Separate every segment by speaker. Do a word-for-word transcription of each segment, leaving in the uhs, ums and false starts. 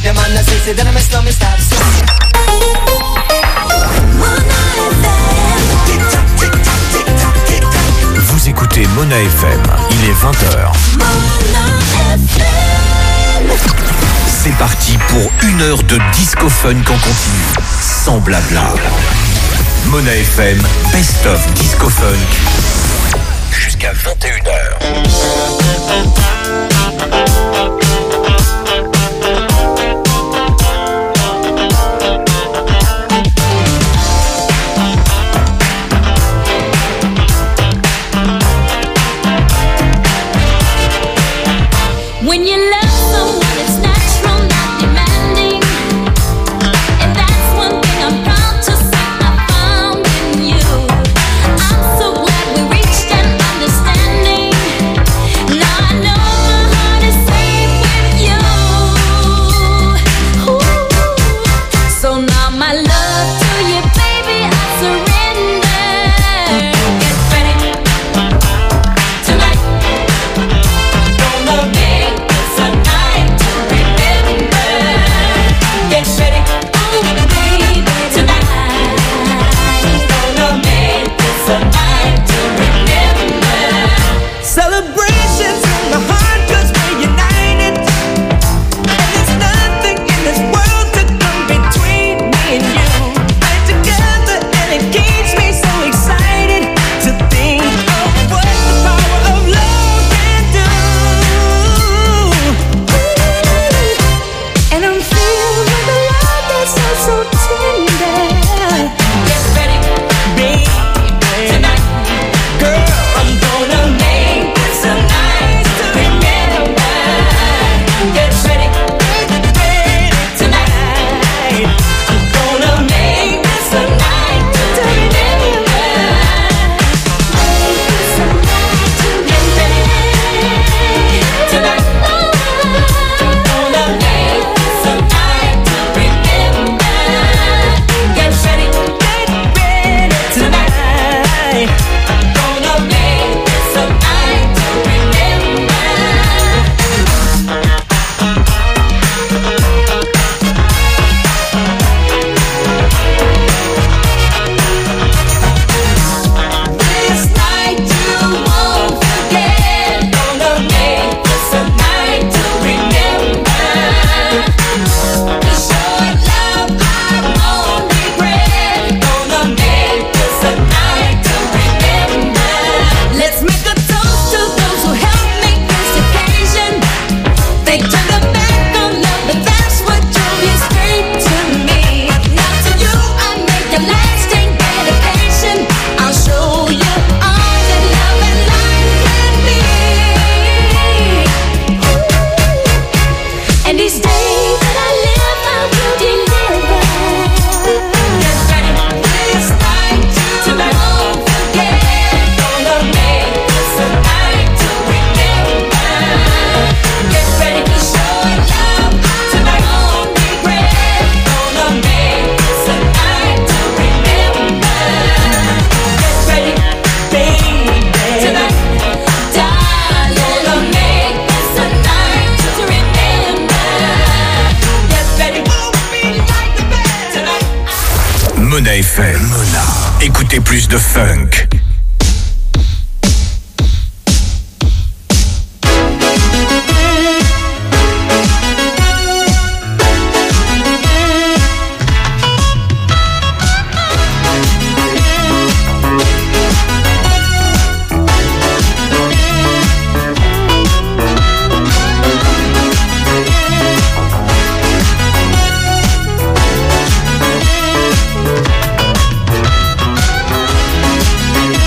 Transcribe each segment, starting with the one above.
Speaker 1: Them man a say, say, then I mess up, me stop.
Speaker 2: Vous écoutez Mona F M, il est vingt heures. C'est parti pour une heure de disco funk en continu, sans blabla. Mona F M, best of disco funk, jusqu'à vingt et une heures.
Speaker 3: When you love someone, it's natural, not demanding. And that's one thing I'm proud to say I found in you. I'm so glad we reached an understanding. Now I know my heart is safe with you. Ooh. So now my love to you, baby, I surrender. Get ready tonight. Gonna make
Speaker 1: celebrations in the heart, cause we're united. And there's nothing in this world to come between me and you. We're together and it keeps me so excited to think of what the power of love can do. And I'm filled with a love that's so, so tender. Get ready, baby, tonight. Girl, I'm gonna make this a night to remember. Get ready, get ready tonight. I'm gonna make this a night to remember. Make this a night to get ready tonight. I'm gonna make this a night to remember. Get ready, get ready tonight. I'm gonna make this a night to remember. This night you won't forget. Gonna make this a night to remember. The short love I won't regret. Gonna make this a night to remember. Let's make a toast to those who helped make this occasion. They turned their back on love, but that's what drove you straight to me. Now to you I make a lasting dedication. I'll show you all that love and life can be. And these days that I live, I will deliver. Get ready, this night you won't forget. Gonna make this a night to remember. Get ready to show love tonight, won't regret. Gonna make this a night to remember. Get ready, baby, tonight, darling. Gonna make this a night to remember. Get ready, won't be like the best tonight.
Speaker 2: Mona F M, Mona. Écoutez plus de funk.
Speaker 3: Get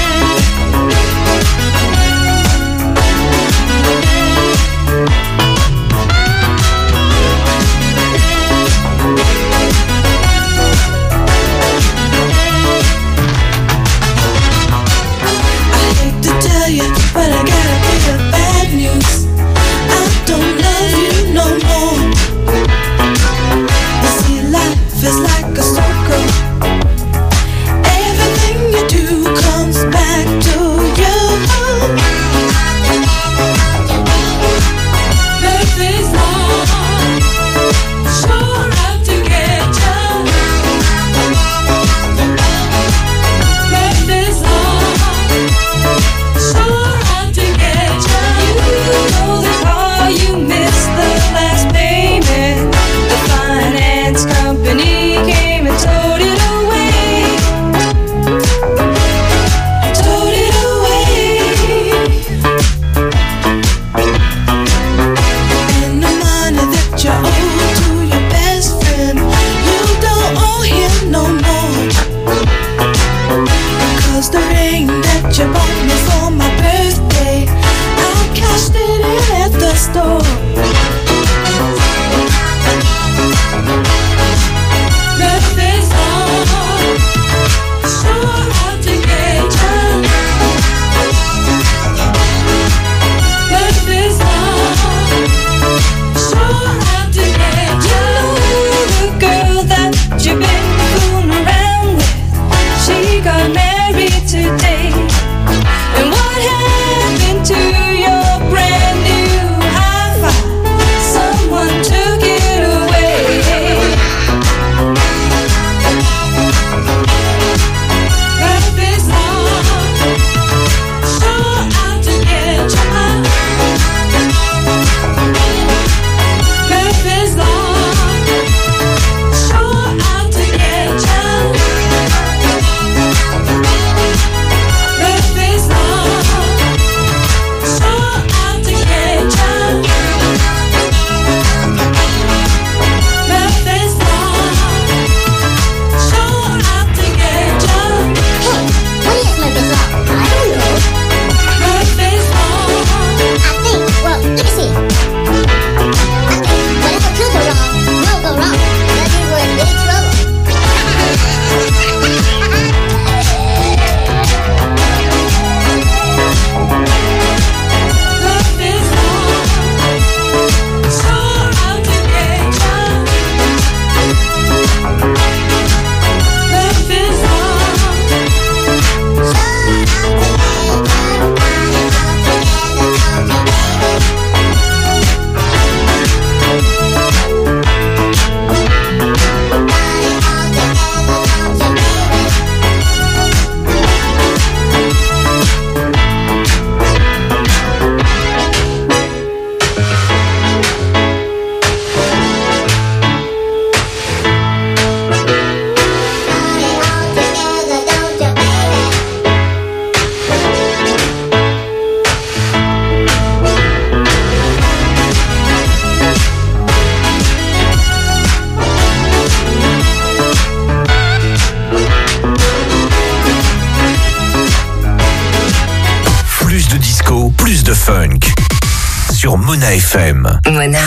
Speaker 2: sur Mona F M.
Speaker 4: Mona.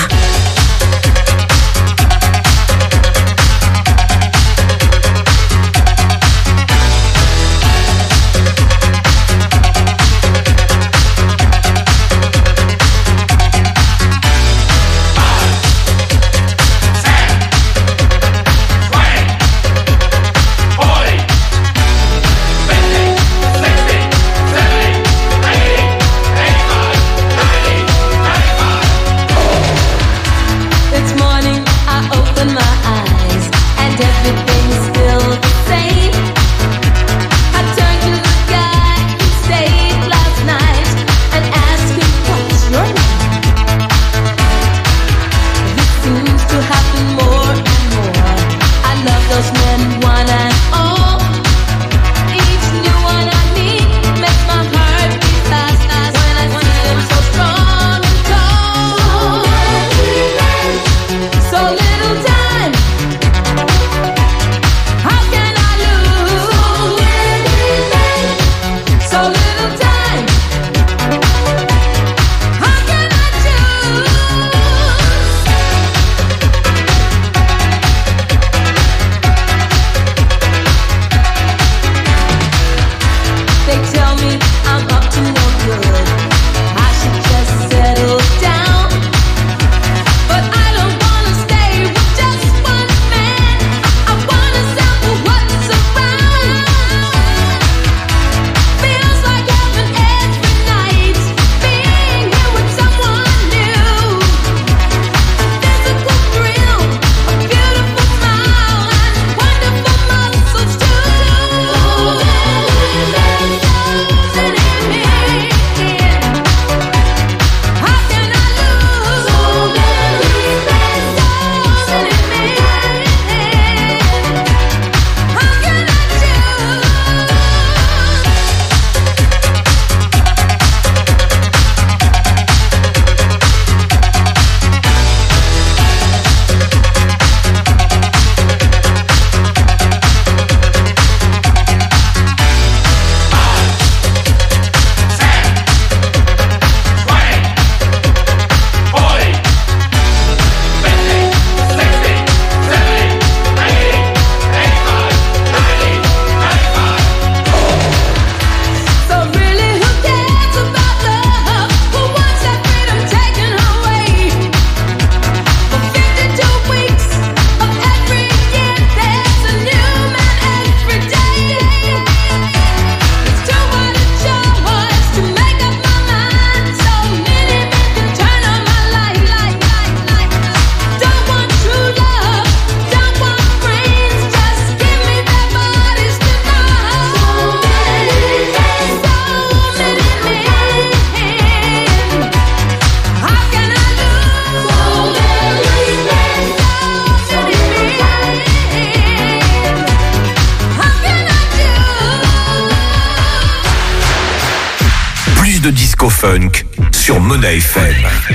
Speaker 2: Funk sur Mona F M.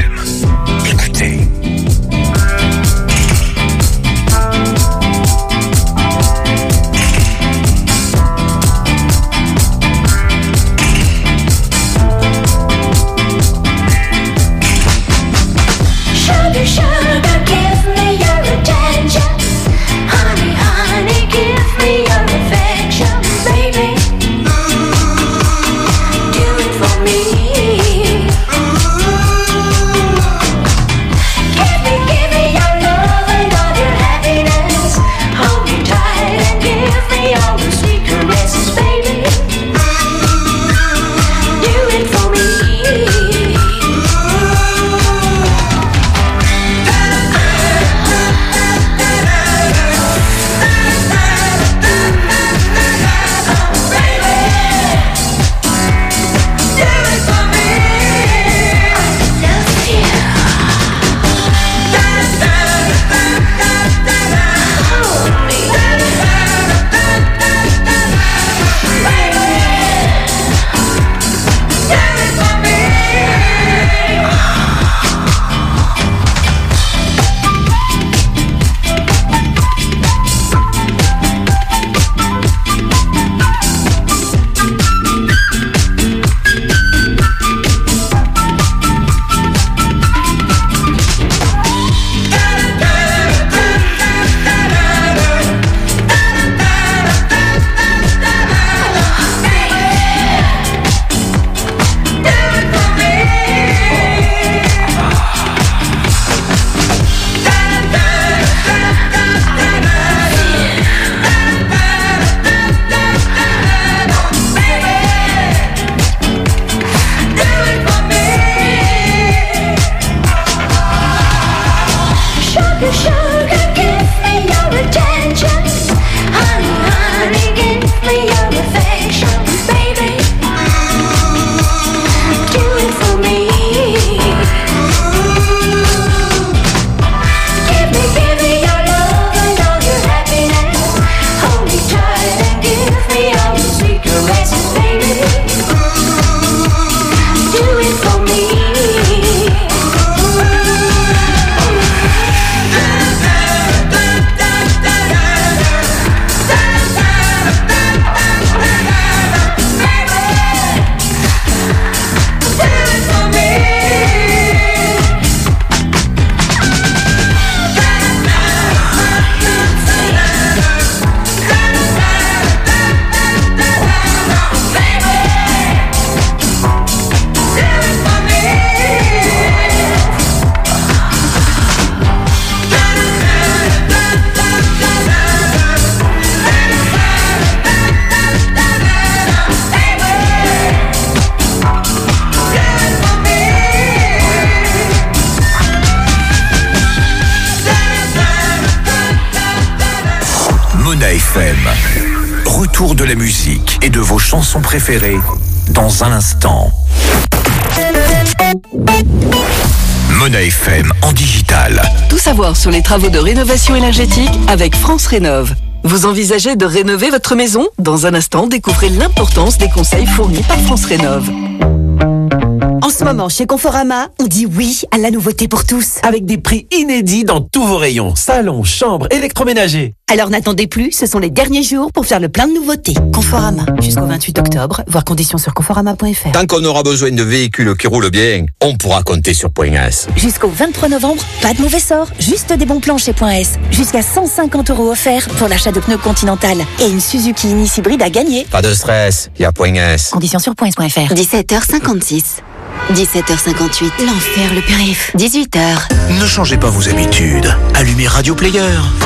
Speaker 2: Écoutez.
Speaker 1: Sugar, sugar, give me your attention. Honey, honey, give me your affection, baby. Do it for me.
Speaker 2: Mona F M. Retour de la musique et de vos chansons préférées dans un instant. Mona F M en digital.
Speaker 4: Tout savoir sur les travaux de rénovation énergétique avec France Rénov'. Vous envisagez de rénover votre maison ? Dans un instant, découvrez l'importance des conseils fournis par France Rénov'.
Speaker 5: En ce moment, chez Conforama, on dit oui à la nouveauté pour tous.
Speaker 6: Avec des prix inédits dans tous vos rayons. Salon, chambre, électroménager.
Speaker 5: Alors n'attendez plus, ce sont les derniers jours pour faire le plein de nouveautés. Conforama, jusqu'au vingt-huit octobre, voir conditions sur conforama point f r.
Speaker 7: Tant qu'on aura besoin de véhicules qui roulent bien, on pourra compter sur Point S.
Speaker 5: Jusqu'au vingt-trois novembre, pas de mauvais sort, juste des bons plans chez Point S. Jusqu'à cent cinquante euros offerts pour l'achat de pneus Continental. Et une Suzuki Ignis hybride à gagner.
Speaker 7: Pas de stress, il y a Point S.
Speaker 5: Conditions sur point s point f r.
Speaker 8: dix-sept heures cinquante-six. dix-sept heures cinquante-huit. L'enfer, le périph'. dix-huit heures.
Speaker 2: Ne changez pas vos habitudes. Allumez Radio Player.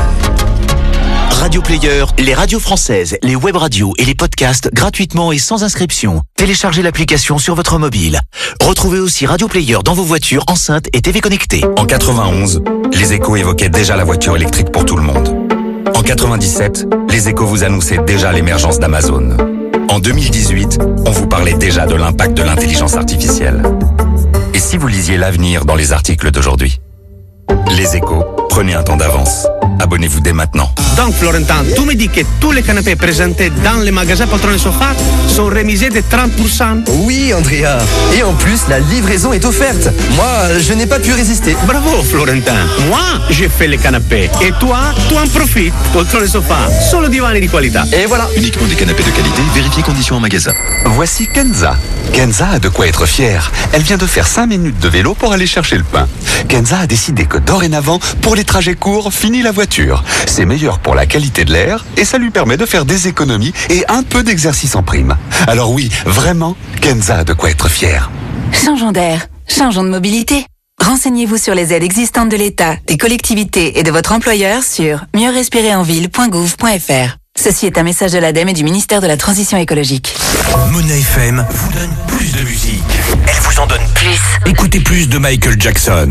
Speaker 2: Radio Player, les radios françaises, les web radios et les podcasts gratuitement et sans inscription. Téléchargez l'application sur votre mobile. Retrouvez aussi Radio Player dans vos voitures, enceintes et T V connectées.
Speaker 9: En quatre-vingt-onze, les Échos évoquaient déjà la voiture électrique pour tout le monde. En quatre-vingt-dix-sept, les Échos vous annonçaient déjà l'émergence d'Amazon. En deux mille dix-huit, on vous parlait déjà de l'impact de l'intelligence artificielle. Et si vous lisiez l'avenir dans les articles d'aujourd'hui ? Les Échos, prenez un temps d'avance. Abonnez-vous dès maintenant.
Speaker 10: Donc Florentin, tu me dis que tous les canapés présentés dans les magasins Poltron et Sofa sont remisés de trente pour cent.
Speaker 11: Oui, Andrea. Et en plus, la livraison est offerte. Moi, je n'ai pas pu résister.
Speaker 10: Bravo Florentin. Moi, j'ai fait les canapés. Et toi, tu en profites. Poltron et Sofa, solo divani di qualità.
Speaker 11: Et voilà.
Speaker 9: Uniquement des canapés de qualité, vérifiez conditions en magasin. Voici Kenza. Kenza a de quoi être fière. Elle vient de faire cinq minutes de vélo pour aller chercher le pain. Kenza a décidé que dorénavant, pour les trajets courts, fini la voiture. C'est meilleur pour la qualité de l'air et ça lui permet de faire des économies et un peu d'exercice en prime. Alors oui, vraiment, Kenza a de quoi être fière.
Speaker 12: Changeons d'air, changeons de mobilité. Renseignez-vous sur les aides existantes de l'État, des collectivités et de votre employeur sur mieux respirer en ville point gouv point f r. Ceci est un message de l'ADEME et du ministère de la Transition écologique.
Speaker 2: Mona F M vous donne plus de musique. Elle vous en donne plus. Écoutez plus de Michael Jackson.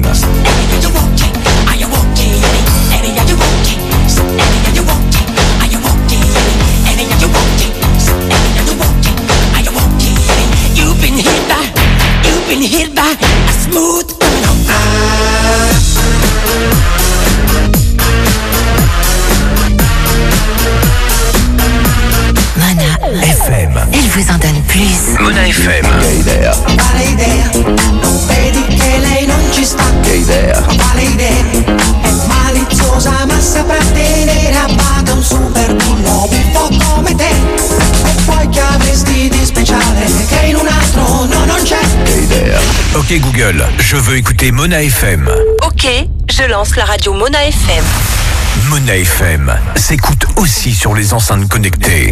Speaker 1: You've been hit by, you've been hit by a smooth
Speaker 8: Mona
Speaker 2: F M.
Speaker 8: Elle vous en donne plus.
Speaker 2: Mona F M.
Speaker 11: Che idea.
Speaker 1: Quale idea? Non vedi che lei non ci sta?
Speaker 11: Che idea.
Speaker 1: Quale idea? È maliziosa ma saprà tenere a bada un super bullo buffo come te. E poi che avresti di speciale che in un altro no non c'è?
Speaker 11: Che idea.
Speaker 2: Ok Google, je veux écouter Mona F M.
Speaker 13: Ok, je lance la radio Mona F M.
Speaker 2: Mona F M s'écoute aussi sur les enceintes connectées.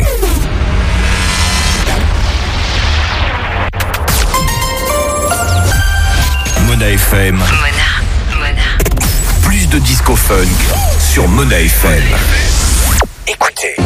Speaker 2: Mona F M.
Speaker 8: Mona, Mona.
Speaker 2: Plus de disco funk sur Mona F M. Écoutez.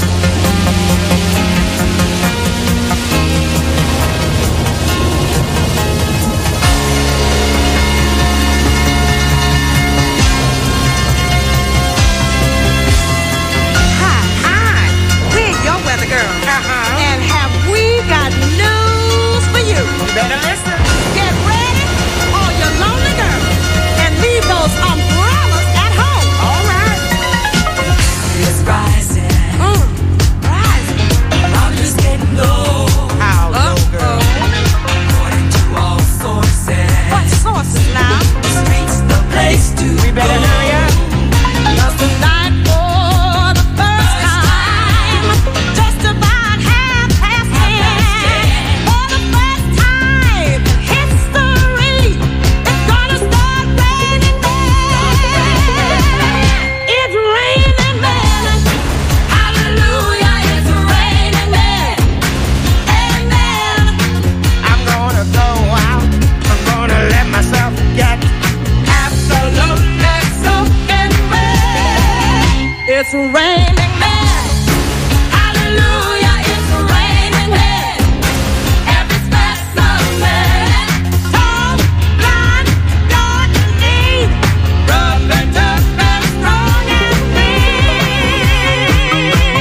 Speaker 1: And have we got news for you? You better listen. Get ready, all your lonely girls, and leave those umbrellas at home. All right. It's rising. Mm, rising. I'm just getting low. How low, girl? According to all sources. What sources now? The streets, the place to We better go. Hurry up. 'Cause tonight, for the first time, just about half past ten, for the first time in history, it's gonna start raining men. It's raining men. Hallelujah, it's raining men. Amen. I'm gonna go out. I'm gonna let myself get absolutely soaking wet. It's raining men. Hallelujah, it's raining men. Every specimen, tall, blind, dark, and neat, rough and tough and strong and mean.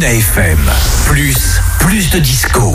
Speaker 2: Mona F M. Plus, plus de disco.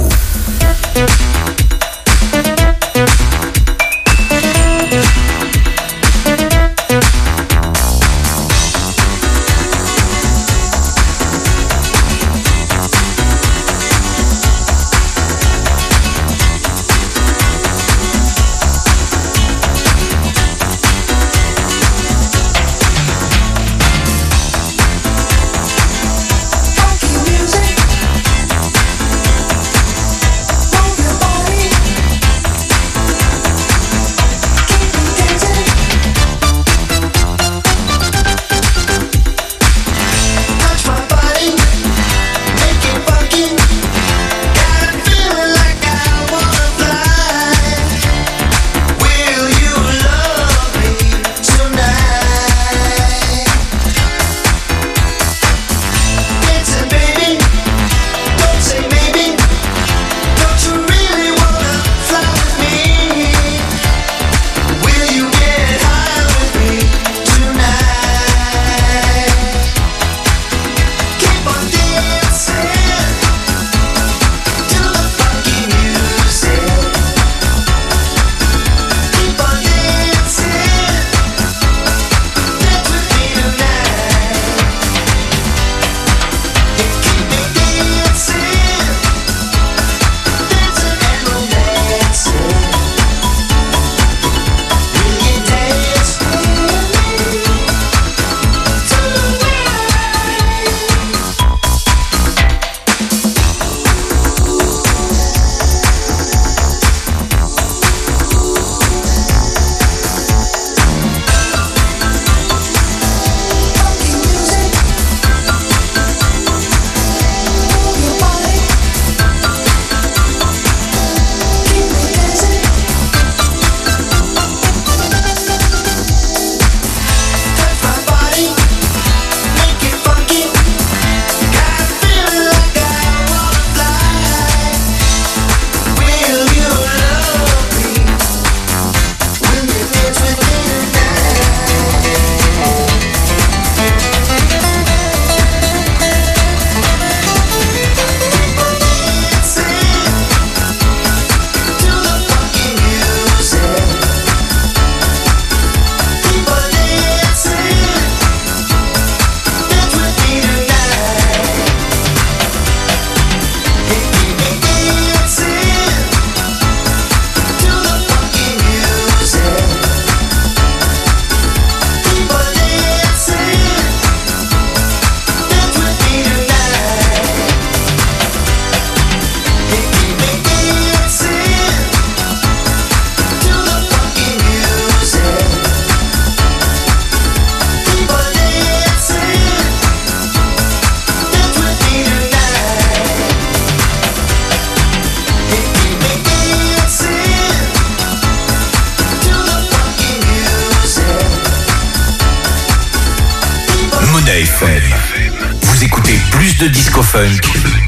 Speaker 2: F M. Vous écoutez plus de disco funk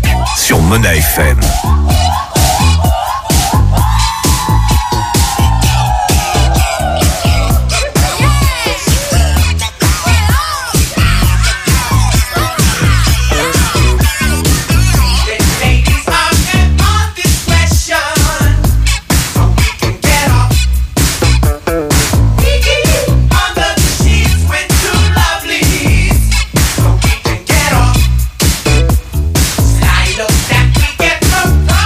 Speaker 2: sur Mona F M.
Speaker 1: Slide up that we get from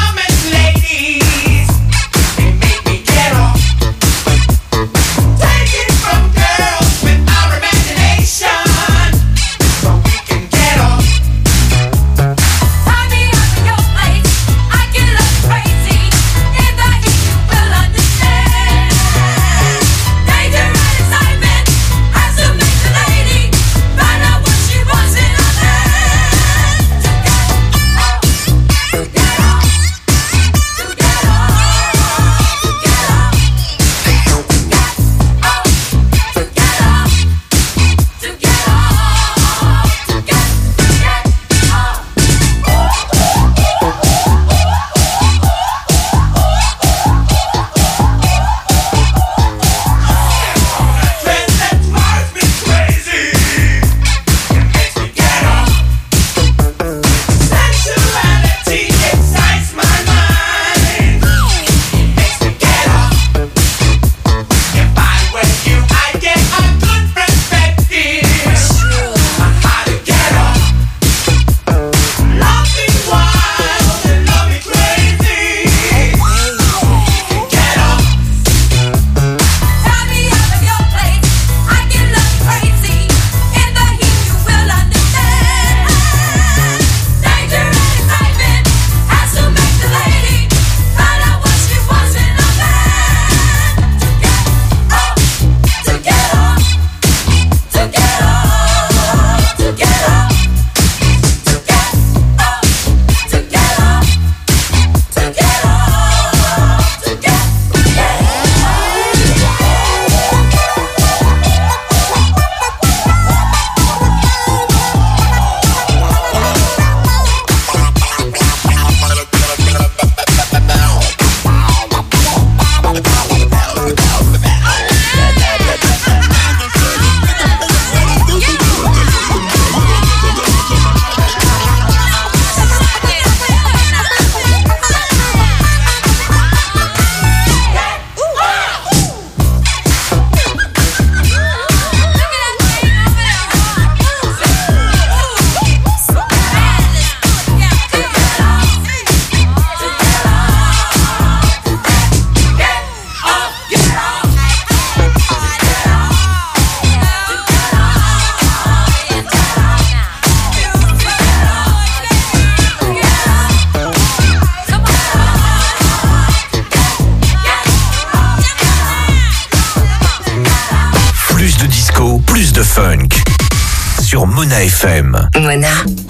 Speaker 2: Mona F M.
Speaker 8: Mona.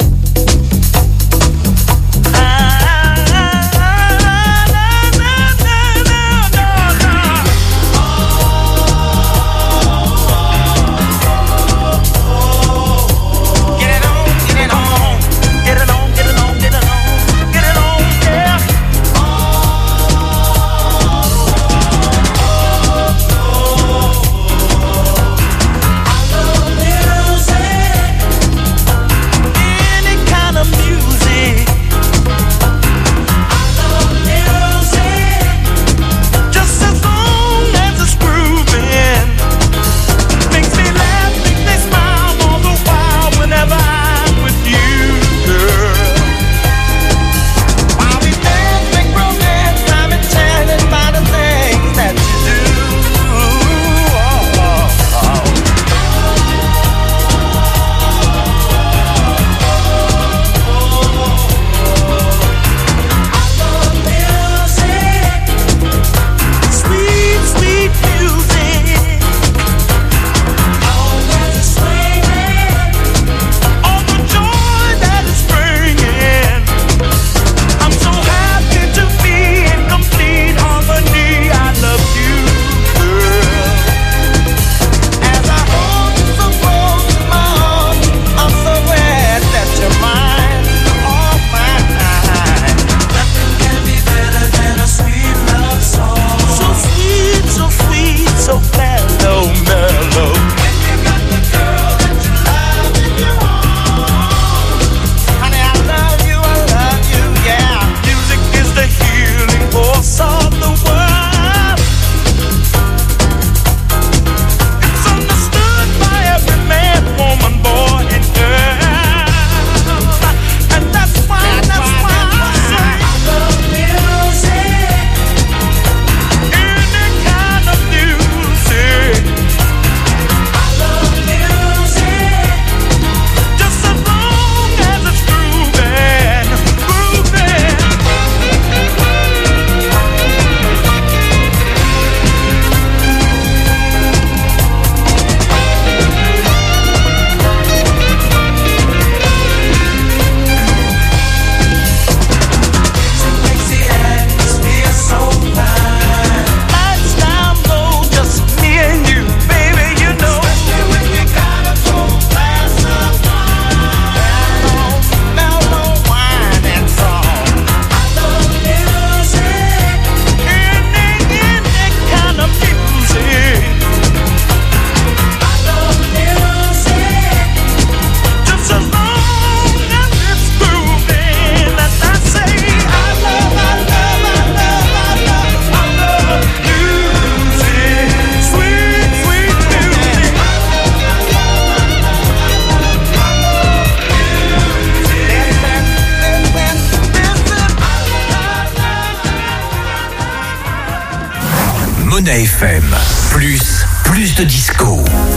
Speaker 2: Mona F M. Plus, plus de disco.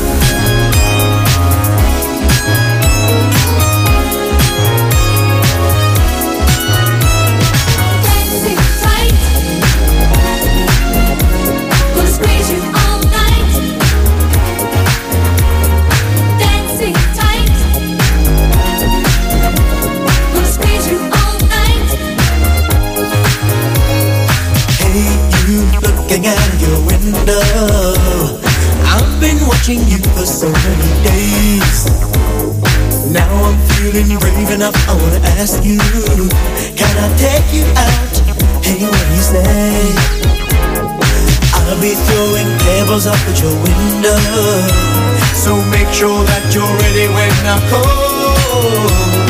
Speaker 14: Looking out your window, I've been watching you for so many days. Now I'm feeling brave enough, I wanna ask you, can I take you out? Hey, what do you say? I'll be throwing pebbles up at your window, so make sure that you're ready when I call.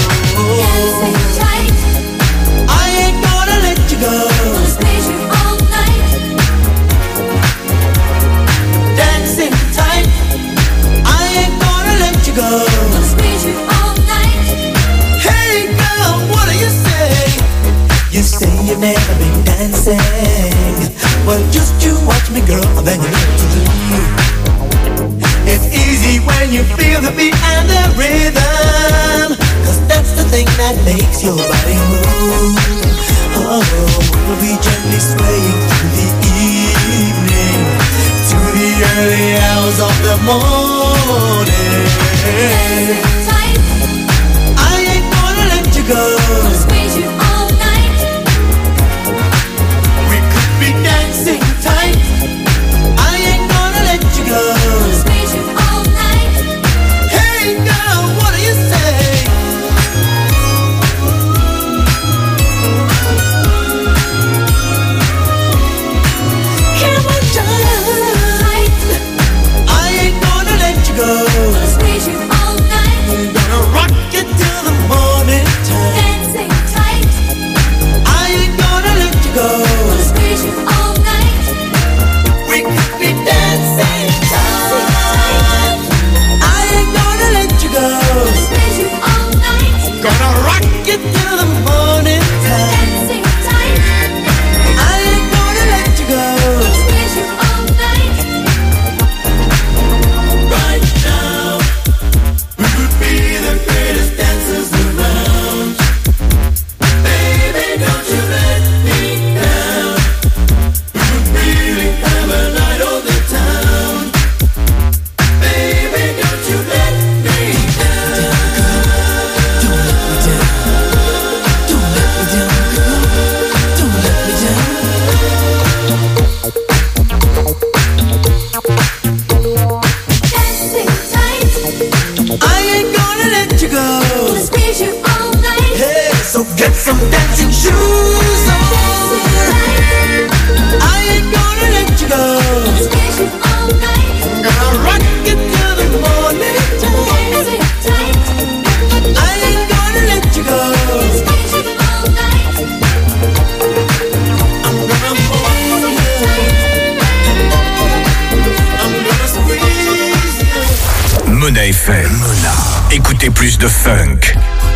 Speaker 14: I ain't gonna let you go. Go. I'll squeeze you all night. Hey girl, what do you say? You say you've never been dancing. Well, just you watch me, girl, then you know what to do. It's easy when you feel the beat and the rhythm, 'cause that's the thing that makes your body move. Oh, we'll be gently swaying through the evening to the early hours of the morning. Tight.
Speaker 2: F M. Mona. Écoutez plus de funk.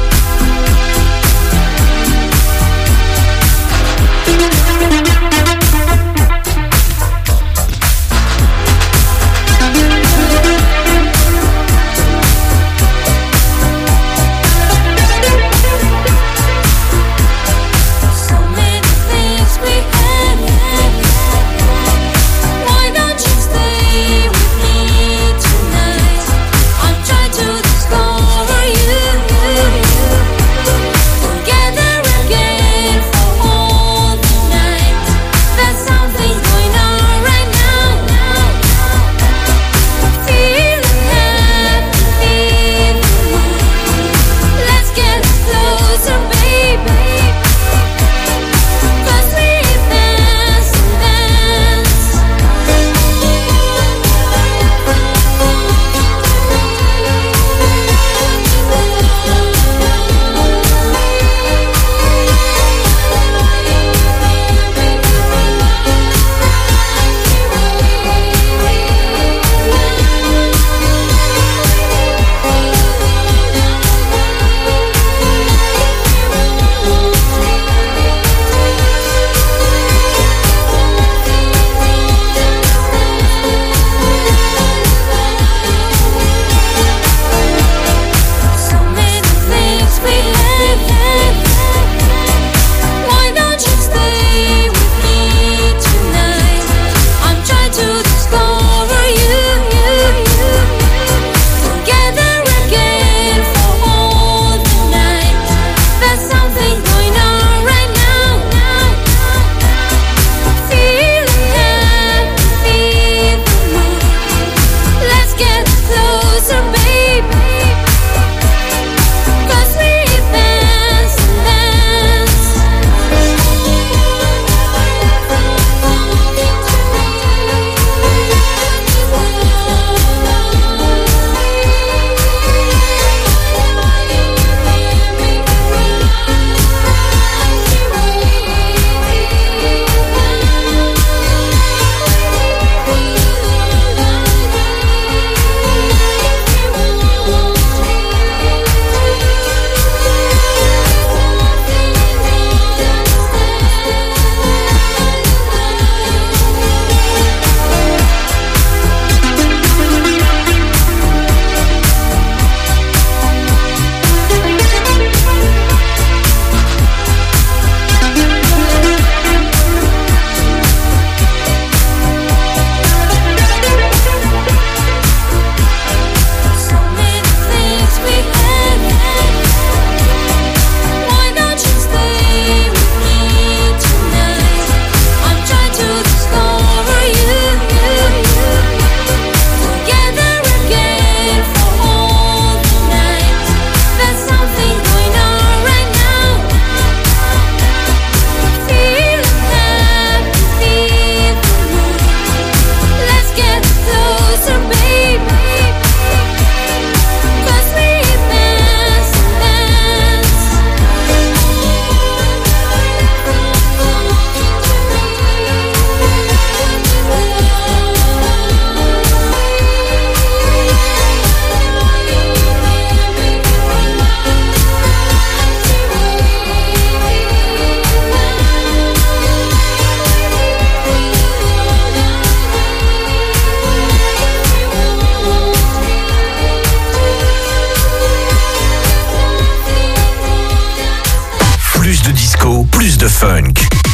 Speaker 2: de funk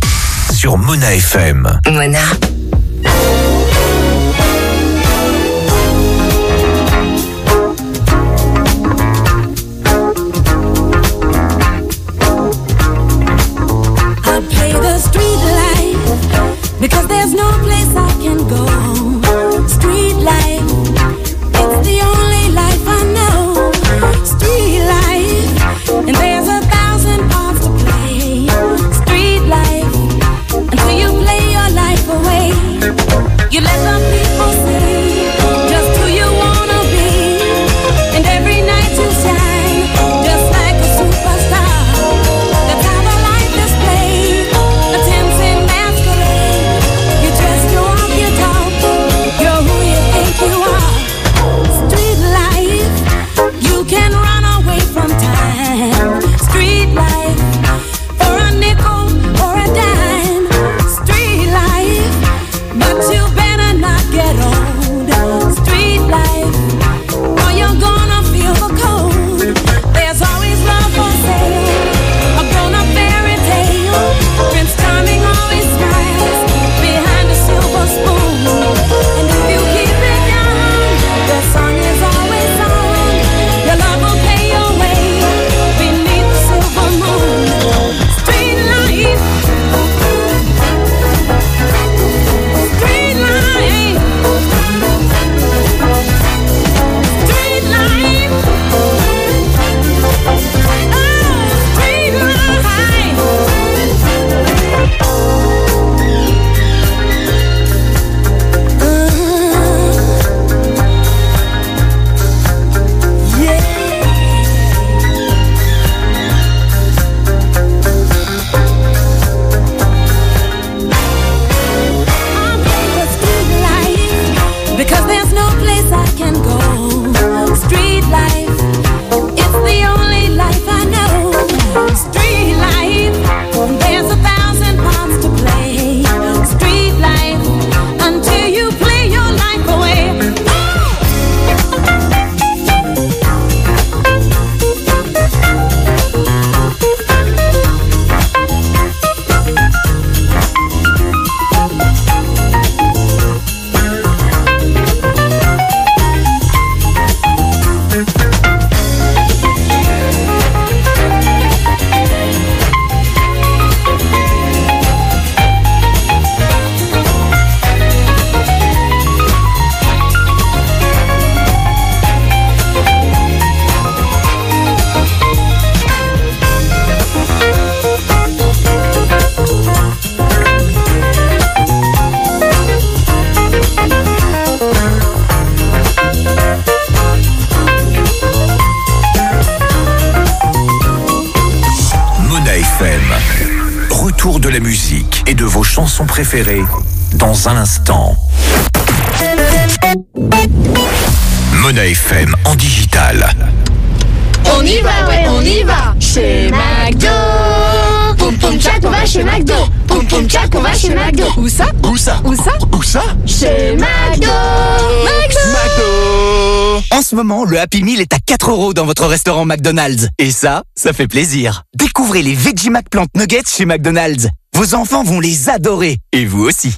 Speaker 2: sur Mona F M.
Speaker 15: Mona.
Speaker 1: Because there's no place I can go. Street life, it's the only life I know. Street life, and there's a thousand parts to play. Street life, until you play your life away. You let the people see just who you wanna be. And every night you shine, just like a superstar. That's how the life is played. Attempts in masquerade. You dress
Speaker 2: la musique et de vos chansons préférées dans un instant. Mona F M en digital.
Speaker 1: On y va, ouais, on y va. Chez McDo. Poum poum tchac, on va chez McDo. Poum poum tchac, on va chez McDo. Où ça?
Speaker 15: Où ça?
Speaker 1: Où ça?
Speaker 15: Où ça?
Speaker 1: Chez McDo. McDo.
Speaker 15: McDo. En ce moment, le Happy Meal est à quatre euros dans votre restaurant McDonald's. Et ça, ça fait plaisir. Découvrez les Veggie McPlant Nuggets chez McDonald's. Vos enfants vont les adorer. Et vous aussi.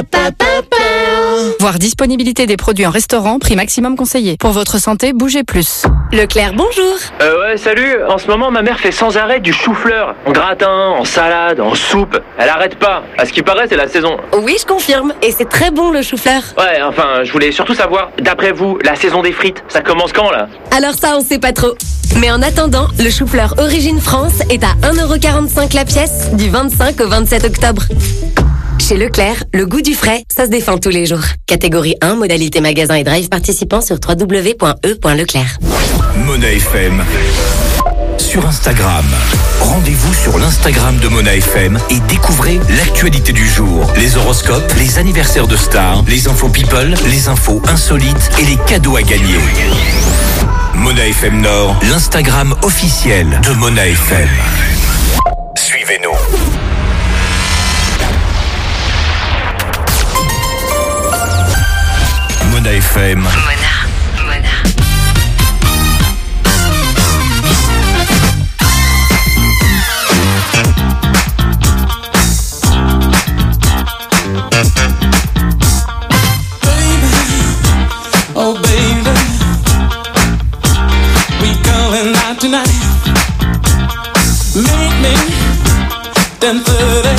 Speaker 16: Voir disponibilité des produits en restaurant, prix maximum conseillé. Pour votre santé, bougez plus.
Speaker 17: Leclerc, bonjour.
Speaker 18: Euh ouais, salut. En ce moment, ma mère fait sans arrêt du chou-fleur. En gratin, en salade, en soupe. Elle arrête pas. À ce qui paraît, c'est la saison.
Speaker 17: Oui, je confirme. Et c'est très bon, le chou-fleur.
Speaker 18: Ouais, enfin, je voulais surtout savoir, d'après vous, la saison des frites, ça commence quand, là?
Speaker 17: Alors ça, on sait pas trop. Mais en attendant, le chou-fleur Origine France est à un euro quarante-cinq la pièce du vingt-cinq au vingt-sept octobre. Chez Leclerc, le goût du frais, ça se défend tous les jours. Catégorie un, modalité magasin et drive participant sur w w w point e point leclerc.
Speaker 2: Mona F M sur Instagram. Rendez-vous sur l'Instagram de Mona F M et découvrez l'actualité du jour, les horoscopes, les anniversaires de stars, les infos people, les infos insolites et les cadeaux à gagner. Mona F M Nord, l'Instagram officiel de Mona F M. Suivez-nous. Mona F M.
Speaker 1: Mona, Mona.
Speaker 14: Oh baby, we going out tonight. Meet me ten thirty,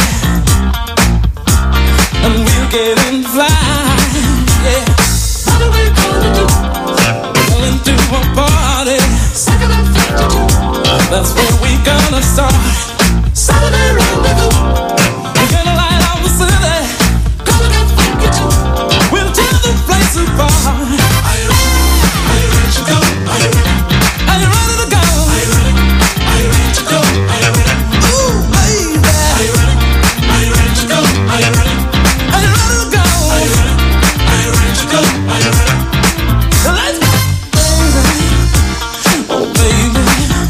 Speaker 14: and we'll get in fly. Yeah. What are we gonna do? We're going to a party. Second and fifty-two. That's where we gonna start. Saturday rendezvous. We're gonna light up the city. Gonna get funky too. We'll tear the place apart. Are you ready? Are you ready to go? Are you ready? Are you ready to go? Are you ready? Are you ready to go? Are you ready? Ooh, baby. Are you ready? Are you ready to go? Are you ready? Are you ready to go? Are you ready? Are you ready to go? Are you ready? Now let's go, baby. Oh, baby.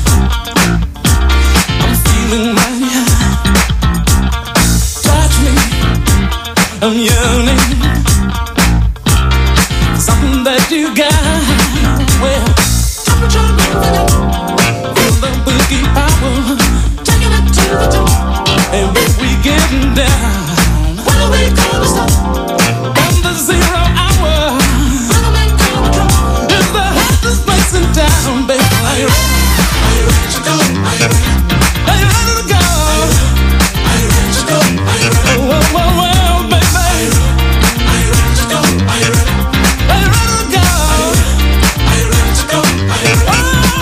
Speaker 14: I'm feeling right. Touch me. I'm yearning. Something that you got. Well, temperature moving. Feel the boogie power. Taking it to the top. And when we getting down, when are we gonna stop? From the zero hour. Rhythm ain't gonna drop. It's the hottest place in town, baby. Are you ready? Are you ready to go? Are you ready? Are you ready to go? Are you ready to go? Are you ready? Whoa, whoa, whoa, baby. Are you ready? Are you ready to go? Are you ready? Are you ready to go? Are you ready to go? Are you ready?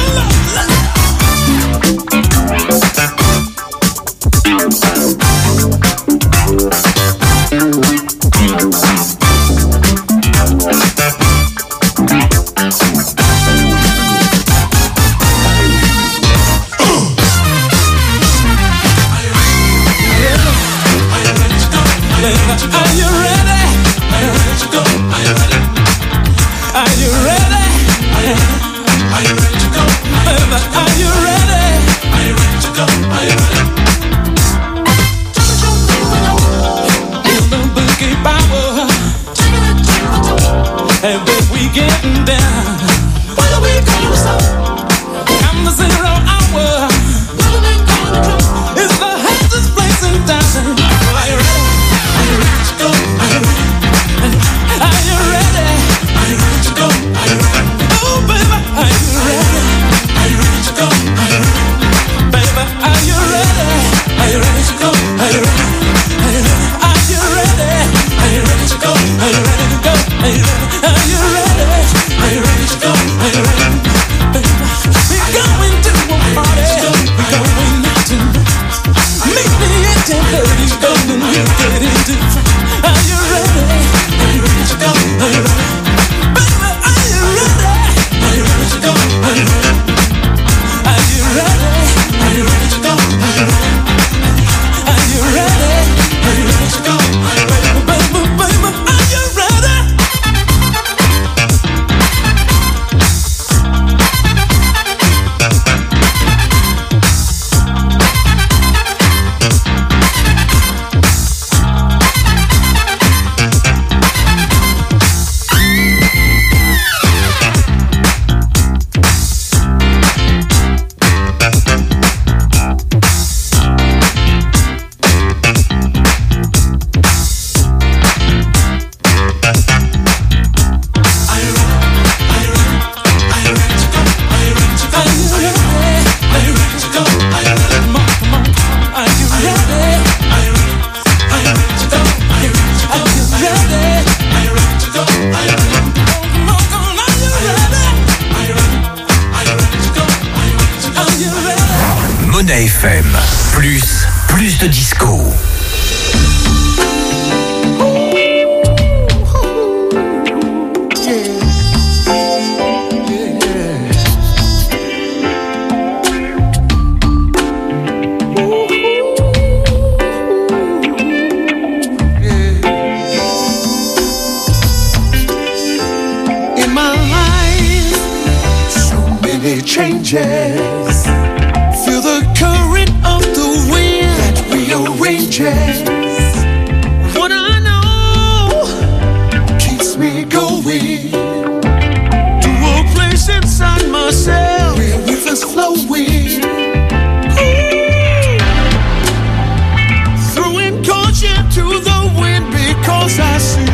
Speaker 14: Are you ready? Are you ready to go? Are you ready? Are you ready? Are you ready to go? Are you ready? Are you ready to go? Are you ready? Feel the boogie power. And when we getting down, when are we gonna stop? I'm the zero hour. Rhythm ain't gonna drop. It's the hottest place in town. Are you ready? Are you ready to go? Are you ready? Are you ready? Are you ready to go? Are you ready? Oh, baby, are you ready? Are you ready to go? Are you ready? Baby, are you ready? Are you ready to go? Are you ready? Are you ready? Are you ready? Are you ready to go? Are you ready to go? Are you ready? Are you ready? changes. Feel the current of the wind that rearranges. What I know keeps me going to a place inside myself where rivers flowing. Throwing caution to the wind because I see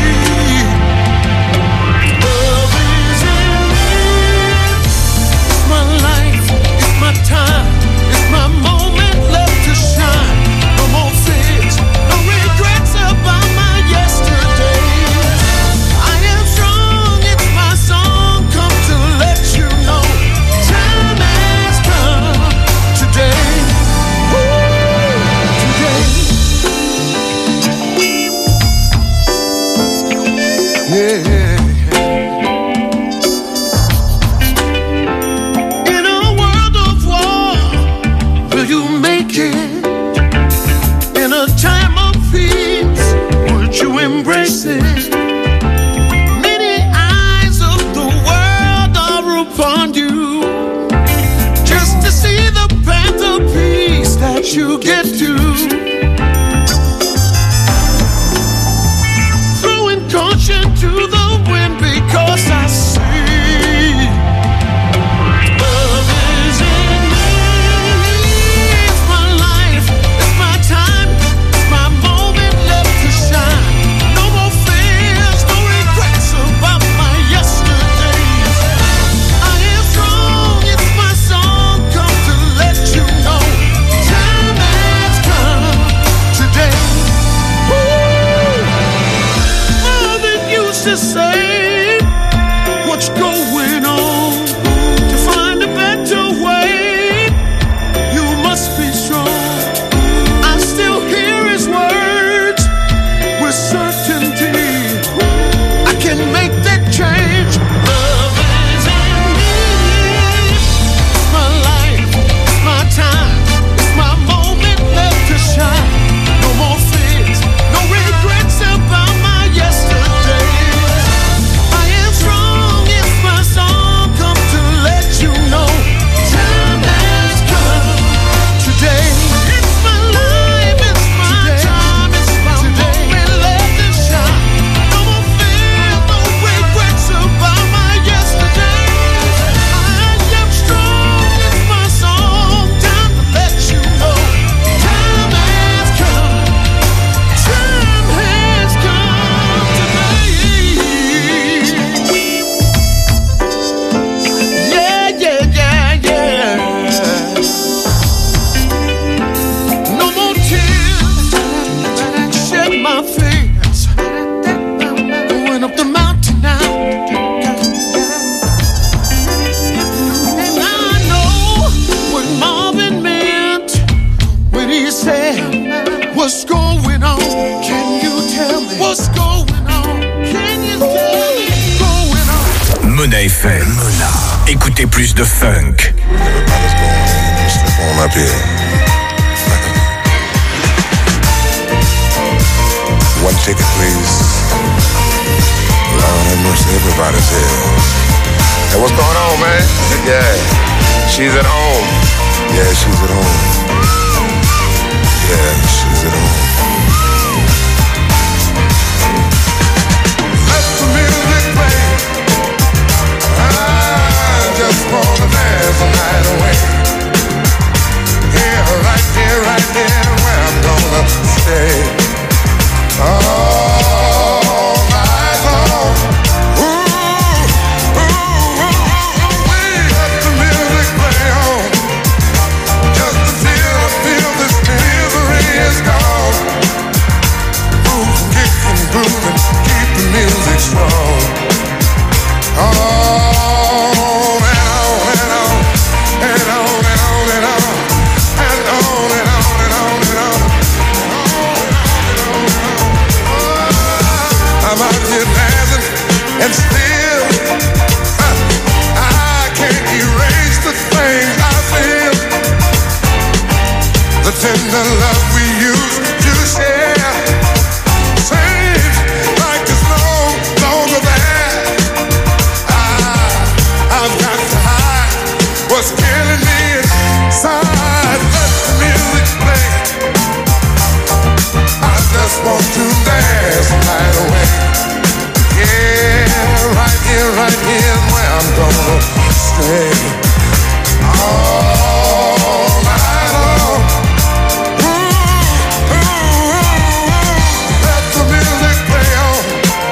Speaker 14: love is in me. It's my life, it's my time, it's my moment left to shine. No more fears, no regrets about my yesterdays. I am strong, it's my song, come to let you know. Time has come today. Yeah. In a world of war, will you make it? In a time of peace, would you embrace it? Many eyes of the world are upon you, just to see the path of peace that you get to. Throwing caution to the wind because I see love is in me. It's my life, it's my time, it's my moment left to shine. No more fears, no regrets about my yesterdays. I am strong, it's my song, come to let you know. Time has come today. More than used to say, what's going on? To find a better way, you must be strong. I still hear his words with certainty. I can make that change. Love is in me. It's my life, it's my time, it's my moment left to shine. No more fears, no regrets about my yesterdays. I am strong, it's my song, come to let you know. Time has come today. It's my life, it's my time, it's my moment left to shine. No more fears, no regrets about my yesterdays. I am strong, it's my song, time to let you know. Time has come, time has come today. Yeah, yeah, yeah, yeah. No more tears shed my face. Going up the mountain now. And I know what Marvin meant when he said, what's going on? Can you tell me what's going on? Can you tell me what's going on?
Speaker 2: Mona F M. Écoutez plus de funk.
Speaker 19: On up here. One ticket, please. Lord have mercy, everybody's here. Hey, what's going on, man? Yeah, she's at home. Yeah, she's at home. Yeah, she's at home. Let the music play. I just wanna dance the night away. Here, right here, right here, where I'm gonna stay. All night long. Ooh, ooh, ooh, ooh, we let the music play on. Just to feel, feel this misery is gone. just want to dance the night away. Yeah, right here, right here is where I'm gonna stay. All night long. Ooh, ooh, ooh, let the music play on.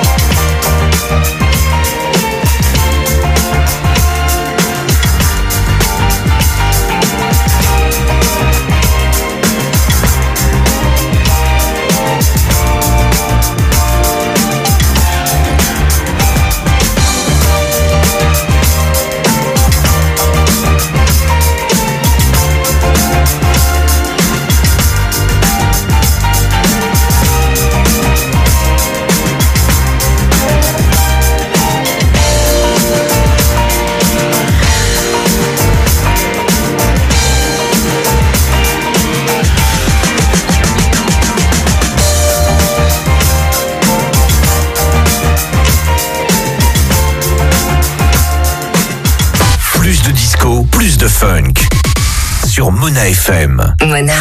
Speaker 2: Plus de funk sur Mona F M.
Speaker 17: Mona.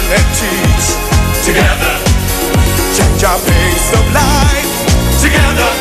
Speaker 19: Change our pace of life together.